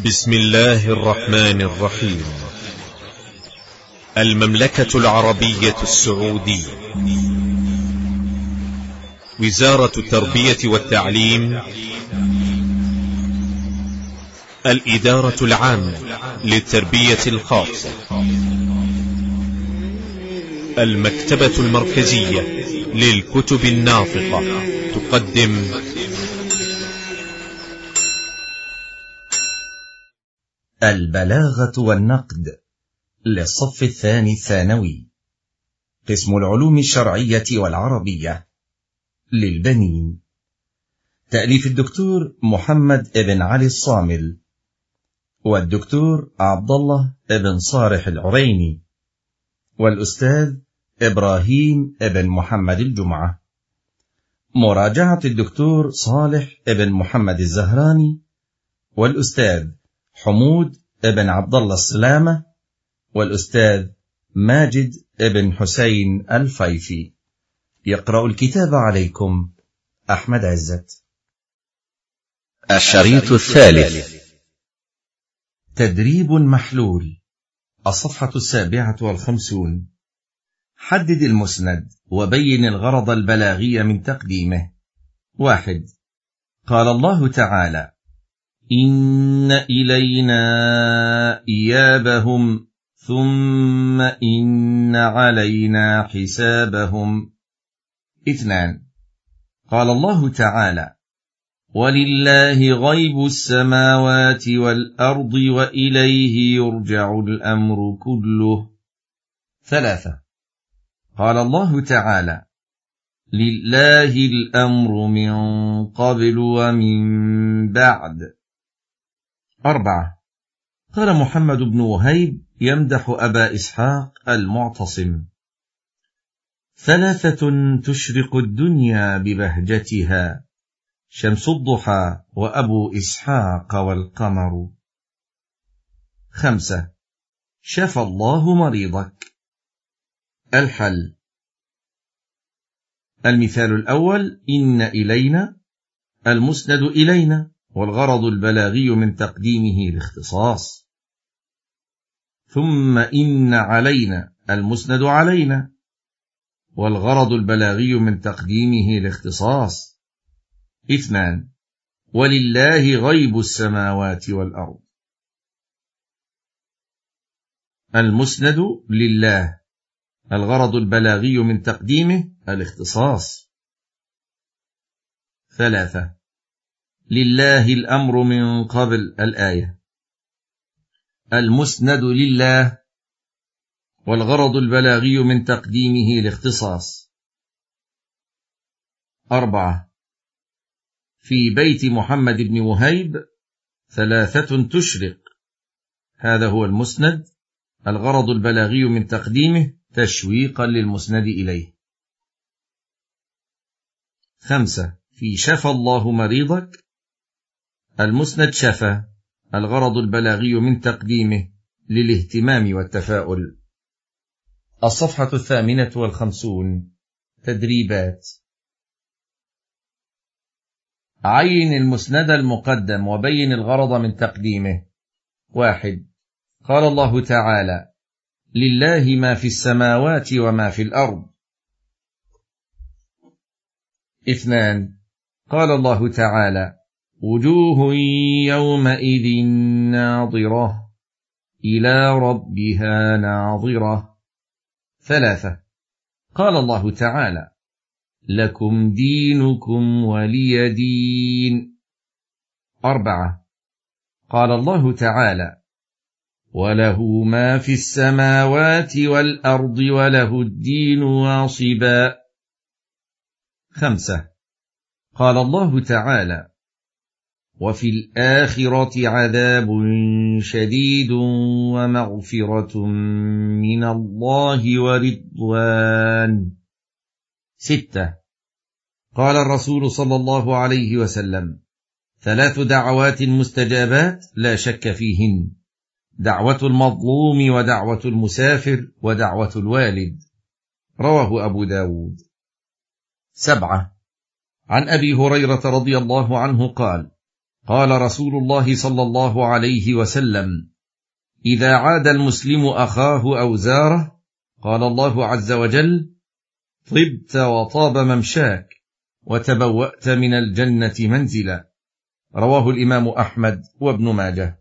بسم الله الرحمن الرحيم. المملكة العربية السعودية، وزارة التربية والتعليم، الإدارة العامة للتربية الخاصة، المكتبة المركزية للكتب الناطقة تقدم البلاغة والنقد للصف الثاني الثانوي، قسم العلوم الشرعية والعربية للبنين، تأليف الدكتور محمد ابن علي الصامل والدكتور عبد الله ابن صالح العريني والأستاذ إبراهيم ابن محمد الجمعة، مراجعة الدكتور صالح ابن محمد الزهراني والأستاذ حمود ابن عبد الله السلامة والأستاذ ماجد ابن حسين الفيفي. يقرأ الكتاب عليكم أحمد عزت. الشريط الثالث، تدريب محلول، الصفحة 57. حدد المسند وبين الغرض البلاغي من تقديمه. 1. قال الله تعالى: إن إلينا إيابهم ثم إن علينا حسابهم. 2. قال الله تعالى: ولله غيب السماوات والأرض وإليه يرجع الأمر كله. 3. قال الله تعالى: لله الأمر من قبل ومن بعد. 4. قال محمد بن وهيب يمدح أبا إسحاق المعتصم: 3 تشرق الدنيا ببهجتها، شمس الضحى وأبو إسحاق والقمر. 5. شفى الله مريضك. الحل: المثال الأول: إن إلينا، المسند إلينا والغرض البلاغي من تقديمه الاختصاص. ثم إن علينا، المسند علينا والغرض البلاغي من تقديمه الاختصاص. 2. ولله غيب السماوات والأرض، المسند لله، الغرض البلاغي من تقديمه الاختصاص. 3. لله الأمر من قبل الآية، المسند لله والغرض البلاغي من تقديمه الاختصاص. 4. في بيت محمد بن وهيب 3 تشرق، هذا هو المسند، الغرض البلاغي من تقديمه تشويقا للمسند إليه. 5. في شفى الله مريضك، المسند شفى، الغرض البلاغي من تقديمه للاهتمام والتفاؤل. الصفحة 58. تدريبات. عين المسند المقدم وبين الغرض من تقديمه. 1. قال الله تعالى: لله ما في السماوات وما في الأرض. 2. قال الله تعالى: وجوه يومئذ ناظرة إلى ربها ناظرة. 3. قال الله تعالى: لكم دينكم ولي دين. 4. قال الله تعالى: وله ما في السماوات والأرض وله الدين واصبا. 5. قال الله تعالى: وفي الآخرة عذاب شديد ومغفرة من الله ورضوان. 6. قال الرسول صلى الله عليه وسلم: 3 دعوات مستجابات لا شك فيهن: دعوة المظلوم ودعوة المسافر ودعوة الوالد. رواه أبو داود. 7. عن أبي هريرة رضي الله عنه قال: قال رسول الله صلى الله عليه وسلم: إذا عاد المسلم أخاه أو زاره قال الله عز وجل: طبت وطاب ممشاك وتبوأت من الجنة منزلا. رواه الإمام أحمد وابن ماجه.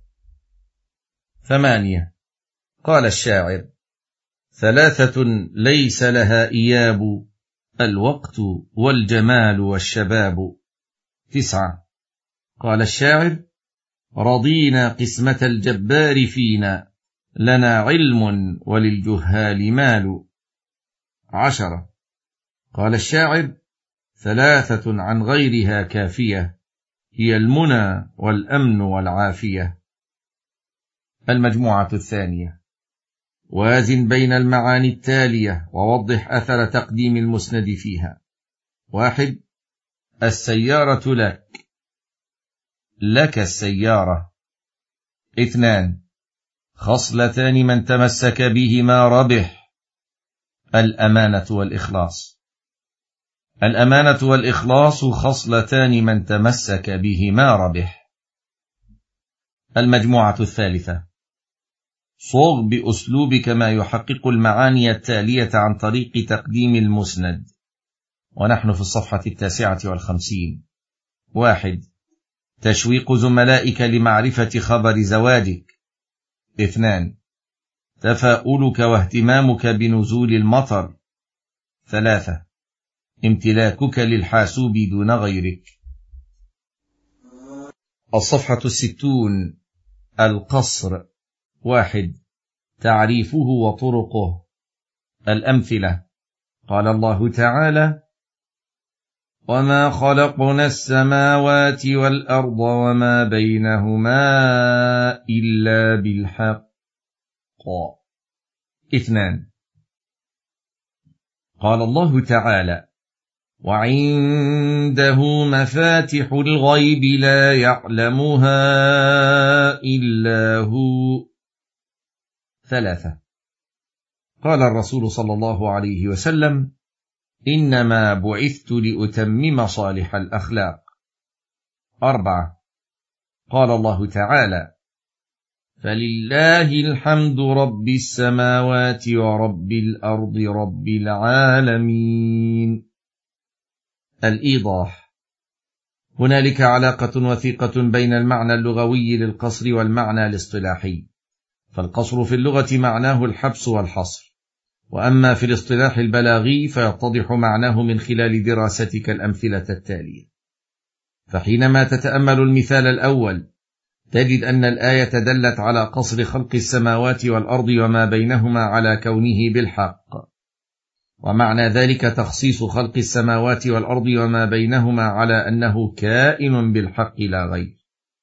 8. قال الشاعر: 3 ليس لها إياب، الوقت والجمال والشباب. 9. قال الشاعر: رضينا قسمة الجبار فينا، لنا علم وللجهال مال. 10. قال الشاعر: 3 عن غيرها كافية، هي المنى والأمن والعافية. المجموعة الثانية: وازن بين المعاني التالية ووضح أثر تقديم المسند فيها. 1. السيارة لك، لك السيارة. 2. خصلتان من تمسك بهما ربح، الأمانة والإخلاص. الأمانة والإخلاص خصلتان من تمسك بهما ربح. المجموعة الثالثة: صغ بأسلوبك ما يحقق المعاني التالية عن طريق تقديم المسند. ونحن في الصفحة 59. 1. تشويق زملائك لمعرفة خبر زواجك. 2. تفاؤلك واهتمامك بنزول المطر. 3. امتلاكك للحاسوب دون غيرك. الصفحة 60. القصر. 1. تعريفه وطرقه. الأمثلة: قال الله تعالى: وما خلقنا السماوات والأرض وما بينهما إلا بالحق. 2. قال الله تعالى: وعنده مفاتح الغيب لا يعلمها إلا هو. 3. قال الرسول صلى الله عليه وسلم: إنما بعثت لأتمم صالح الأخلاق. 4. قال الله تعالى: فلله الحمد رب السماوات ورب الأرض رب العالمين. الإيضاح: هنالك علاقة وثيقة بين المعنى اللغوي للقصر والمعنى الاصطلاحي، فالقصر في اللغة معناه الحبس والحصر، وأما في الاصطلاح البلاغي فيتضح معناه من خلال دراستك الأمثلة التالية. فحينما تتأمل المثال الأول تجد أن الآية دلت على قصر خلق السماوات والأرض وما بينهما على كونه بالحق، ومعنى ذلك تخصيص خلق السماوات والأرض وما بينهما على أنه كائن بالحق لا غير.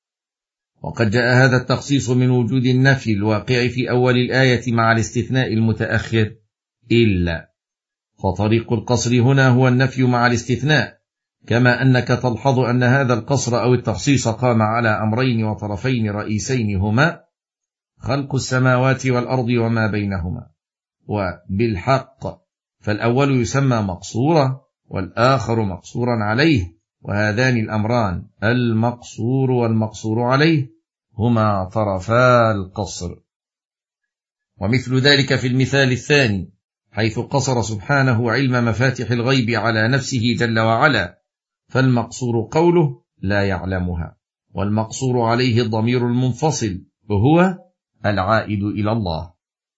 وقد جاء هذا التخصيص من وجود النفي الواقع في أول الآية مع الاستثناء المتأخر إلا، فطريق القصر هنا هو النفي مع الاستثناء، كما أنك تلحظ أن هذا القصر أو التخصيص قام على أمرين وطرفين رئيسين هما خلق السماوات والأرض وما بينهما وبالحق، فالأول يسمى مقصورا والآخر مقصورا عليه، وهذان الأمران المقصور والمقصور عليه هما طرفا القصر. ومثل ذلك في المثال الثاني حيث قصر سبحانه علم مفاتح الغيب على نفسه جل وعلا، فالمقصور قوله لا يعلمها، والمقصور عليه الضمير المنفصل وهو العائد إلى الله.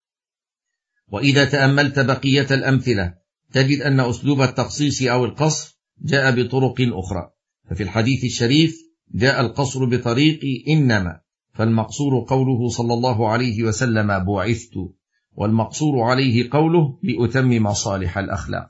وإذا تأملت بقية الأمثلة تجد أن أسلوب التخصيص أو القصر جاء بطرق أخرى، ففي الحديث الشريف جاء القصر بطريق إنما، فالمقصور قوله صلى الله عليه وسلم بعثت، والمقصور عليه قوله لأتمم صالح الأخلاق.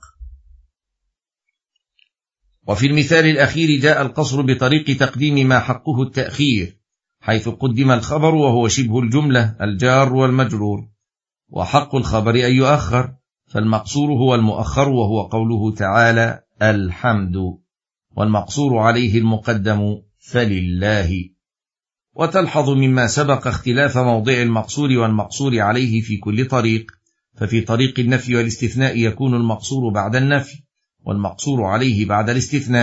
وفي المثال الأخير جاء القصر بطريق تقديم ما حقه التأخير، حيث قدم الخبر وهو شبه الجملة الجار والمجرور، وحق الخبر أن يؤخر، فالمقصور هو المؤخر وهو قوله تعالى الحمد، والمقصور عليه المقدم فلله. وتلحظ مما سبق اختلاف موضع المقصور والمقصور عليه في كل طريق، ففي طريق النفي والاستثناء يكون المقصور بعد النفي والمقصور عليه بعد الاستثناء،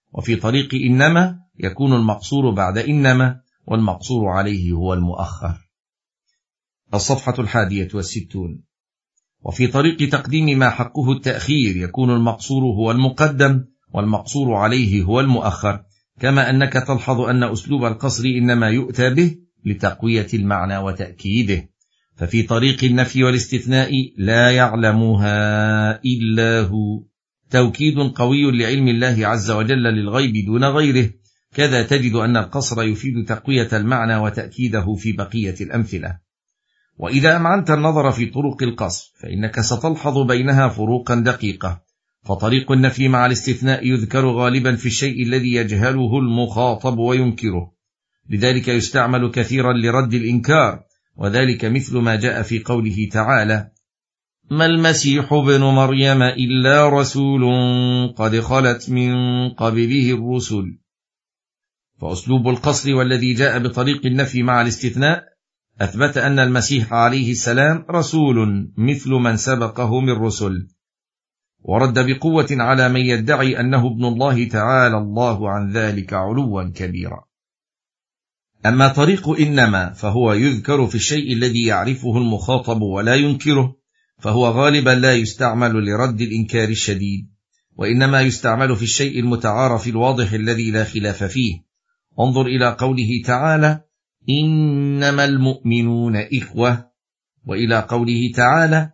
وفي طريق إنما يكون المقصور بعد إنما، والمقصور عليه هو المؤخر. الصفحة 61. وفي طريق تقديم ما حقه التأخير يكون المقصور هو المقدم والمقصور عليه هو المؤخر، كما أنك تلحظ أن أسلوب القصر إنما يؤتى به لتقوية المعنى وتأكيده. ففي طريق النفي والاستثناء لا يعلمها إلا هو توكيد قوي لعلم الله عز وجل للغيب دون غيره. كذا تجد أن القصر يفيد تقوية المعنى وتأكيده في بقية الأمثلة. وإذا أمعنت النظر في طرق القصر فإنك ستلحظ بينها فروقا دقيقة. فطريق النفي مع الاستثناء يذكر غالبا في الشيء الذي يجهله المخاطب وينكره، لذلك يستعمل كثيرا لرد الإنكار، وذلك مثل ما جاء في قوله تعالى: ما المسيح ابن مريم إلا رسول قد خلت من قبله الرسل. فأسلوب القصر والذي جاء بطريق النفي مع الاستثناء أثبت أن المسيح عليه السلام رسول مثل من سبقه من رسل، ورد بقوة على من يدعي أنه ابن الله تعالى الله عن ذلك علوا كبيرا. أما طريق إنما فهو يذكر في الشيء الذي يعرفه المخاطب ولا ينكره، فهو غالبا لا يستعمل لرد الإنكار الشديد، وإنما يستعمل في الشيء المتعارف الواضح الذي لا خلاف فيه. انظر إلى قوله تعالى: إنما المؤمنون إخوة، وإلى قوله تعالى: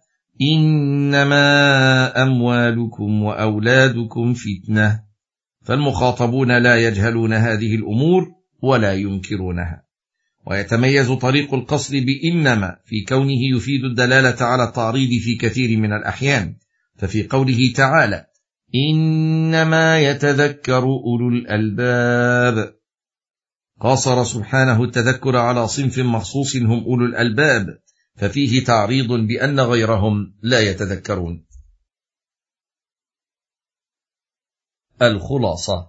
إنما أموالكم وأولادكم فتنة. فالمخاطبون لا يجهلون هذه الأمور ولا ينكرونها. ويتميز طريق القصر بإنما في كونه يفيد الدلالة على التعريض في كثير من الأحيان، ففي قوله تعالى: إنما يتذكر أولو الألباب، قاصر سبحانه التذكر على صنف مخصوص هم أولو الألباب، ففيه تعريض بأن غيرهم لا يتذكرون. الخلاصة: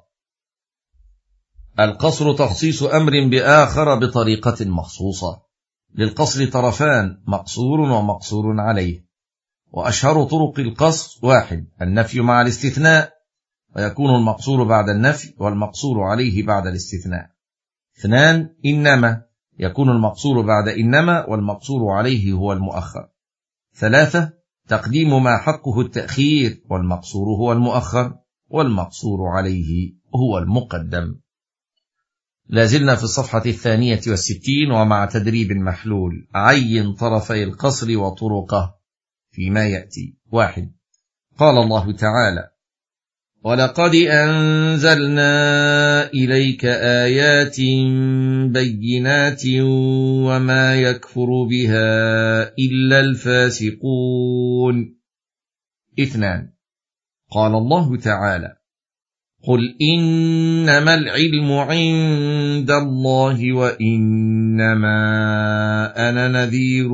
القصر تخصيص أمر بآخر بطريقة مخصوصة. للقصر طرفان: مقصور ومقصور عليه. وأشهر طرق القصر: 1. النفي مع الاستثناء، ويكون المقصور بعد النفي والمقصور عليه بعد الاستثناء. 2. إنما، يكون المقصور بعد إنما والمقصور عليه هو المؤخر. 3. تقديم ما حقه التأخير، والمقصور هو المؤخر والمقصور عليه هو المقدم. لازلنا في الصفحة 62 ومع تدريب محلول. عين طرفي القصر وطرقه فيما يأتي. 1. قال الله تعالى: ولقد أنزلنا إليك آيات بينات وما يكفر بها إلا الفاسقون. 2. قال الله تعالى: قل إنما العلم عند الله وإنما أنا نذير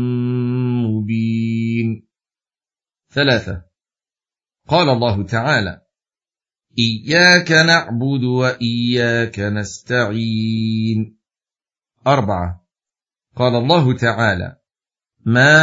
مبين. 3. قال الله تعالى: إياك نعبد وإياك نستعين. 4. قال الله تعالى: ما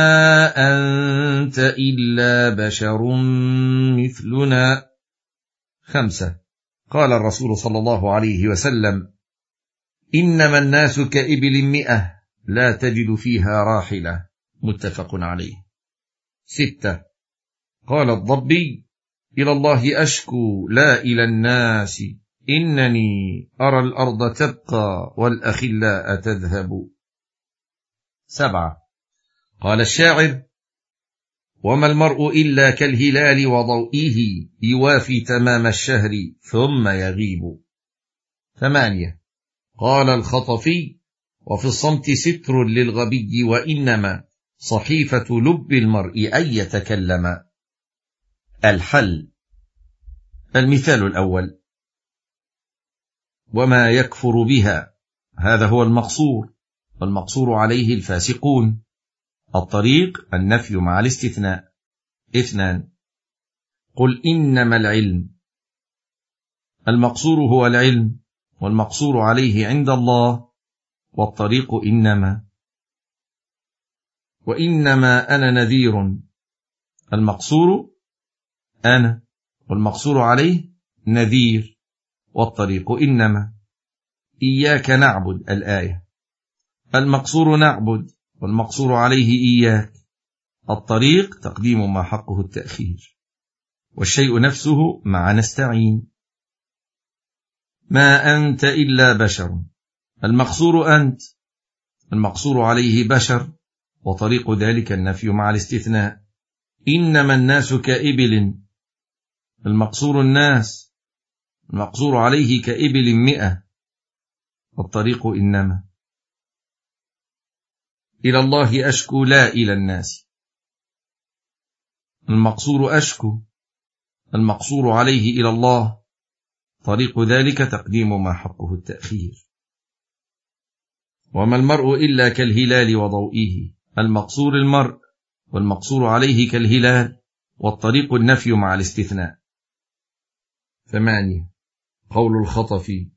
أنت إلا بشر مثلنا. 5. قال الرسول صلى الله عليه وسلم: إنما الناس كإبل 100 لا تجد فيها راحلة. متفق عليه. 6. قال الضبي: إلى الله أشكو لا إلى الناس، إنني أرى الأرض تبقى والأخلاء تذهب. 7. قال الشاعر: وما المرء إلا كالهلال وضوئه يوافي تمام الشهر ثم يغيب. 8. قال الخطفي: وفي الصمت ستر للغبي، وإنما صحيفة لب المرء أن يتكلم. الحل: المثال الأول: وما يكفر بها، هذا هو المقصور، والمقصور عليه الفاسقون. الطريق: النفي مع الاستثناء. 2. قل إنما العلم، المقصور هو العلم والمقصور عليه عند الله، والطريق إنما. وإنما أنا نذير، المقصور أنا والمقصور عليه نذير، والطريق إنما. إياك نعبد الآية. المقصور نعبد، والمقصور عليه إياك. الطريق تقديم ما حقه التأخير، والشيء نفسه مع نستعين. ما أنت إلا بشر، المقصور أنت، المقصور عليه بشر، وطريق ذلك النفي مع الاستثناء. إنما الناس كإبل، المقصور الناس، المقصور عليه كإبل 100، والطريق إنما. إلى الله أشكو لا إلى الناس، المقصور أشكو، المقصور عليه إلى الله، طريق ذلك تقديم ما حقه التأخير. وما المرء إلا كالهلال وضوئه، المقصور المرء، والمقصور عليه كالهلال، والطريق النفي مع الاستثناء. 8. قول الخطفي: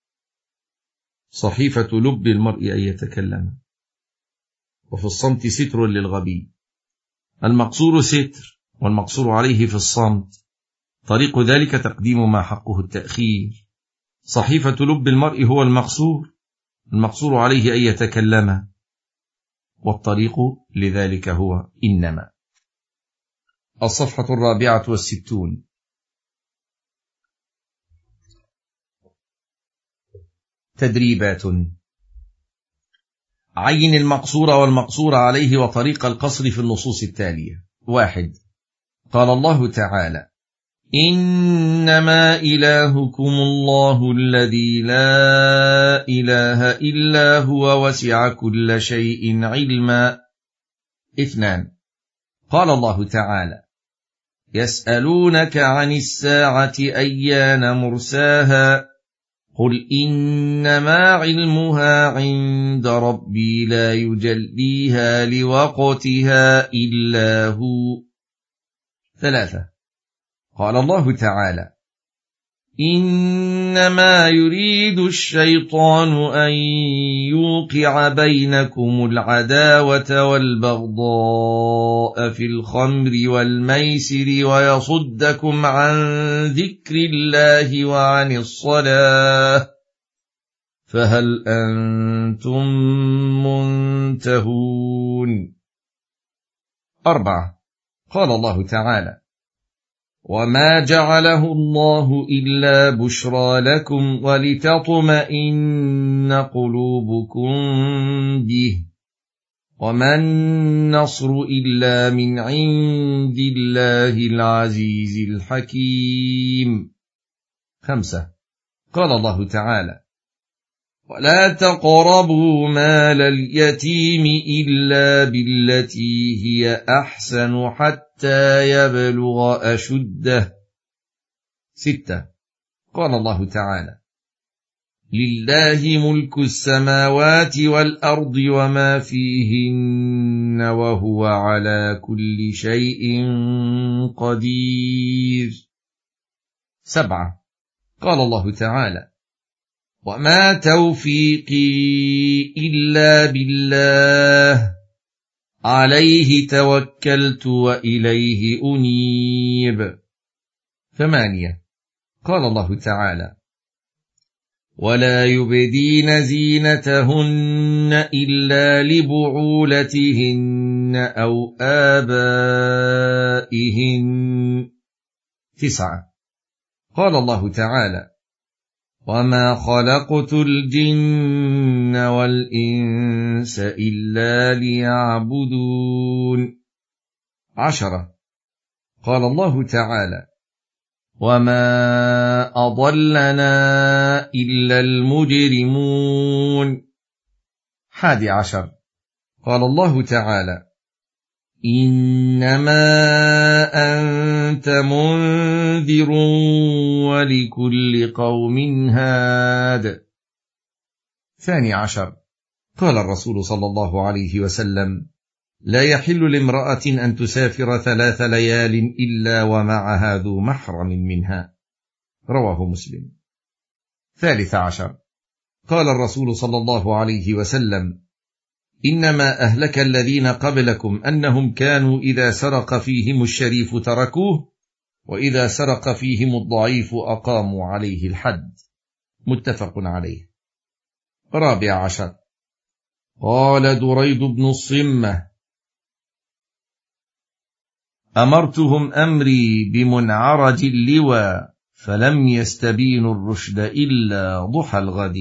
صحيفة لب المرء أن يتكلم، وفي الصمت ستر للغبي. المقصور ستر، والمقصور عليه في الصمت، طريق ذلك تقديم ما حقه التأخير. صحيفة لب المرء هو المقصور، المقصور عليه أن يتكلم، والطريق لذلك هو إنما. الصفحة 64. تدريبات. عين المقصور والمقصور عليه وطريق القصر في النصوص التالية. 1. قال الله تعالى: إنما إلهكم الله الذي لا إله إلا هو وسع كل شيء علما. 2. قال الله تعالى: يسألونك عن الساعة أيان مرساها، قل إنما علمها عند ربي لا يجليها لوقتها إلا هو. 3. قال الله تعالى: إنما يريد الشيطان أن يوقع بينكم العداوة والبغضاء في الخمر والميسر ويصدكم عن ذكر الله وعن الصلاة، فهل أنتم منتهون؟ 4. قال الله تعالى: وما جعله الله إلا بشرى لكم ولتطمئن قلوبكم به، وما النصر إلا من عند الله العزيز الحكيم. 5. قال الله تعالى: ولا تقربوا مال اليتيم إلا بالتي هي أحسن حتى يبلغ أشده. 6. قال الله تعالى: لله ملك السماوات والأرض وما فيهن وهو على كل شيء قدير. 7. قال الله تعالى: وما توفيقي إلا بالله عليه توكلت وإليه أنيب. 8. قال الله تعالى: ولا يبدين زينتهن إلا لبعولتهن أو آبائهن. 9. قال الله تعالى: وما خلقت الجن والإنس إلا ليعبدون. 10. قال الله تعالى: وما أضلنا إلا المجرمون. 11. قال الله تعالى: إنما أنت منذر ولكل قوم هاد. 12. قال الرسول صلى الله عليه وسلم: لا يحل لامرأة أن تسافر 3 ليال إلا ومعها ذو محرم منها. رواه مسلم. 13. قال الرسول صلى الله عليه وسلم: إنما أهلك الذين قبلكم أنهم كانوا إذا سرق فيهم الشريف تركوه، وإذا سرق فيهم الضعيف أقاموا عليه الحد. متفق عليه. 14. قال دريد بن الصمة: أمرتهم أمري بمنعرج اللوى، فلم يستبينوا الرشد إلا ضحى الغد.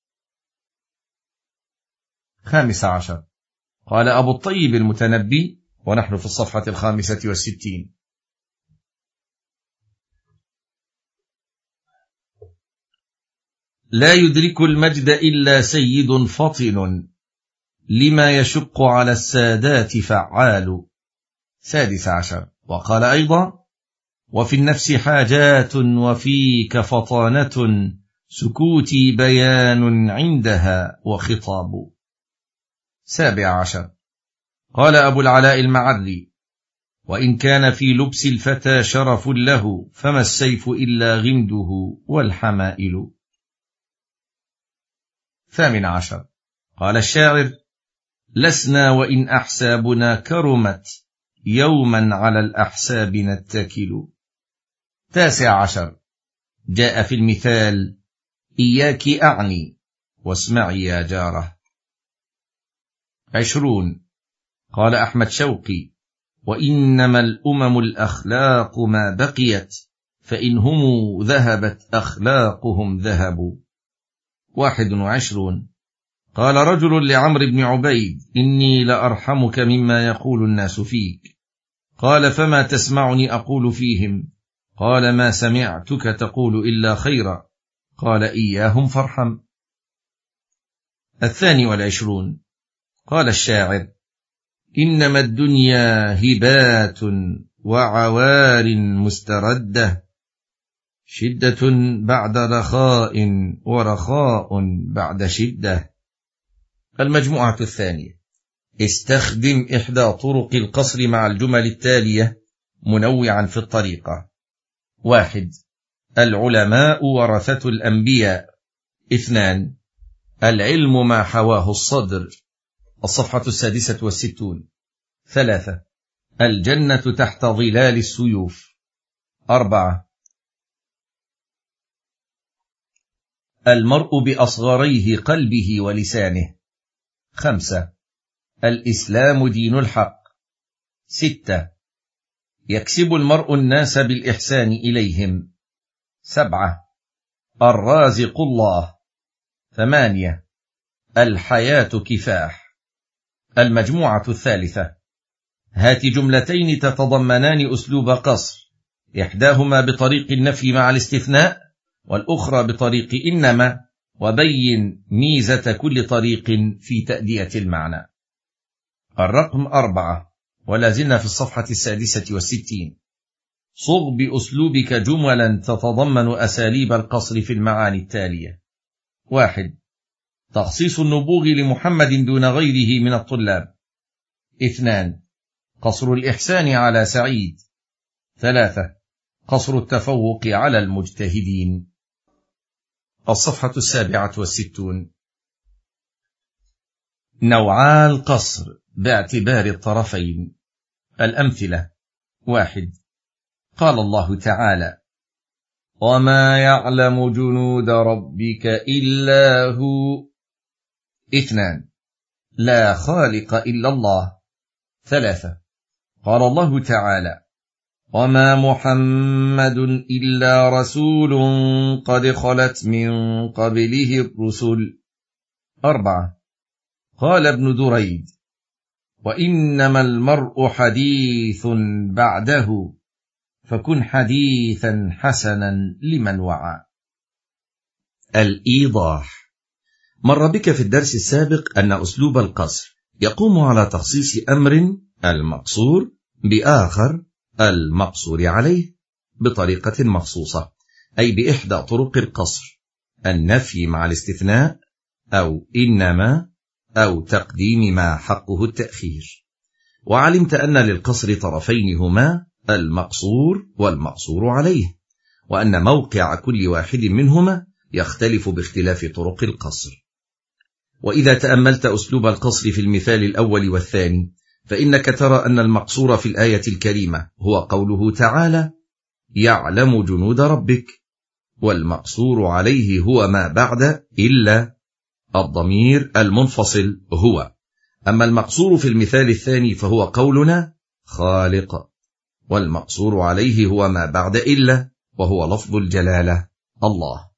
15. قال أبو الطيب المتنبي، ونحن في الصفحة 65: لا يدرك المجد إلا سيد فطن، لما يشق على السادات فعال. 16. وقال أيضا: وفي النفس حاجات وفيك فطانة، سكوتي بيان عندها وخطاب. 17. قال أبو العلاء المعري: وإن كان في لبس الفتى شرف له، فما السيف إلا غمده والحمائل. 18. قال الشاعر: لسنا وإن أحسابنا كرمت، يوما على الأحساب نتكل. 19. جاء في المثال: إياك أعني واسمعي يا جارة. 20. قال أحمد شوقي: وإنما الأمم الأخلاق ما بقيت، فإن هم ذهبت أخلاقهم ذهبوا. 21. قال رجل لعمرو بن عبيد: إني لأرحمك مما يقول الناس فيك. قال: فما تسمعني أقول فيهم؟ قال: ما سمعتك تقول إلا خيرا. قال: إياهم فارحم. 22. قال الشاعر: إنما الدنيا هبات وعوار مستردة، شدة بعد رخاء ورخاء بعد شدة. المجموعة الثانية: استخدم إحدى طرق القصر مع الجمل التالية منوعا في الطريقة. 1. العلماء ورثة الأنبياء. 2. العلم ما حواه الصدر. الصفحة 66. 3. الجنة تحت ظلال السيوف. 4. المرء بأصغريه قلبه ولسانه. 5. الإسلام دين الحق. 6. يكسب المرء الناس بالإحسان إليهم. 7. الرازق الله. 8. الحياة كفاح. المجموعة الثالثة: هات جملتين تتضمنان أسلوب قصر، إحداهما بطريق النفي مع الاستثناء، والأخرى بطريق إنما، وبين ميزة كل طريق في تأدية المعنى. الرقم 4، ولا زلنا في الصفحة 66. صغ بأسلوبك جملا تتضمن أساليب القصر في المعاني التالية. 1. تخصيص النبوغ لمحمد دون غيره من الطلاب. 2. قصر الإحسان على سعيد. 3. قصر التفوق على المجتهدين. الصفحة 67. نوعا القصر باعتبار الطرفين. الأمثلة: 1. قال الله تعالى: وما يعلم جنود ربك إلا هو. 2. لا خالق إلا الله. 3. قال الله تعالى: وما محمد إلا رسول قد خلت من قبله الرسل. 4. قال ابن دريد: وإنما المرء حديث بعده، فكن حديثا حسنا لمن وعى. الإيضاح: مر بك في الدرس السابق أن أسلوب القصر يقوم على تخصيص أمر المقصور بآخر المقصور عليه بطريقة مخصوصة، أي بإحدى طرق القصر: النفي مع الاستثناء، أو إنما، أو تقديم ما حقه التأخير. وعلمت أن للقصر طرفين هما المقصور والمقصور عليه، وأن موقع كل واحد منهما يختلف باختلاف طرق القصر. وإذا تأملت أسلوب القصر في المثال الأول والثاني، فإنك ترى أن المقصور في الآية الكريمة هو قوله تعالى: يعلم جنود ربك، والمقصور عليه هو ما بعد إلا الضمير المنفصل هو. أما المقصور في المثال الثاني فهو قولنا خالق، والمقصور عليه هو ما بعد إلا وهو لفظ الجلالة الله.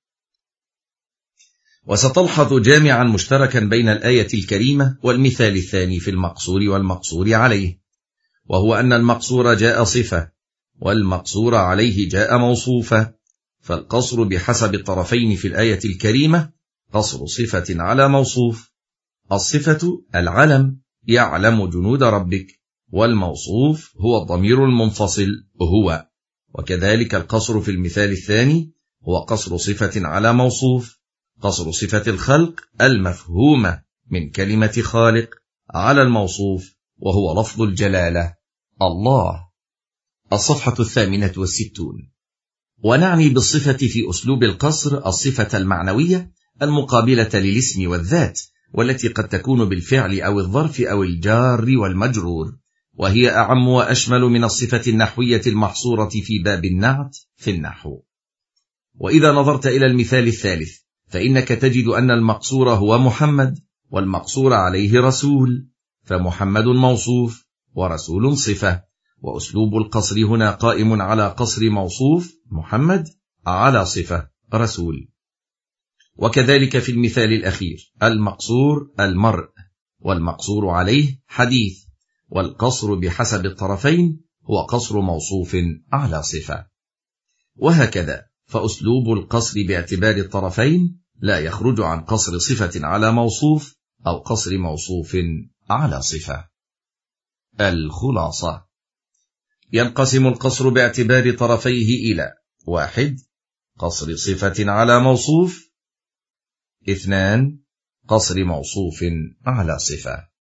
وستلحظ جامعا مشتركا بين الآية الكريمة والمثال الثاني في المقصور والمقصور عليه، وهو أن المقصور جاء صفة والمقصور عليه جاء موصوفة، فالقصر بحسب الطرفين في الآية الكريمة قصر صفة على موصوف. الصفة العلم يعلم جنود ربك، والموصوف هو الضمير المنفصل هو. وكذلك القصر في المثال الثاني هو قصر صفة على موصوف، قصر صفة الخلق المفهومة من كلمة خالق على الموصوف وهو لفظ الجلالة الله. الصفحة 68. ونعني بالصفة في أسلوب القصر الصفة المعنوية المقابلة للاسم والذات، والتي قد تكون بالفعل أو الظرف أو الجار والمجرور، وهي أعم وأشمل من الصفة النحوية المحصورة في باب النعت في النحو. وإذا نظرت إلى المثال الثالث فإنك تجد أن المقصور هو محمد، والمقصور عليه رسول، فمحمد موصوف ورسول صفة، وأسلوب القصر هنا قائم على قصر موصوف محمد على صفة رسول. وكذلك في المثال الأخير المقصور المرء، والمقصور عليه حديث، والقصر بحسب الطرفين هو قصر موصوف على صفة. وهكذا فأسلوب القصر باعتبار الطرفين لا يخرج عن قصر صفة على موصوف أو قصر موصوف على صفة. الخلاصة: ينقسم القصر باعتبار طرفيه إلى: 1. قصر صفة على موصوف. 2. قصر موصوف على صفة.